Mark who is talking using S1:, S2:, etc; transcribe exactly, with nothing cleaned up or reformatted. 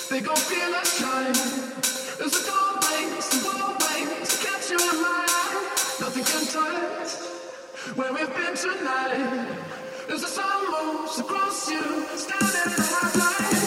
S1: They gon' feel us shine. There's a gold waves, the gold waves catch you in my eye. Nothing can touch where we've been tonight. There's a sun moves across you, standing in the high light.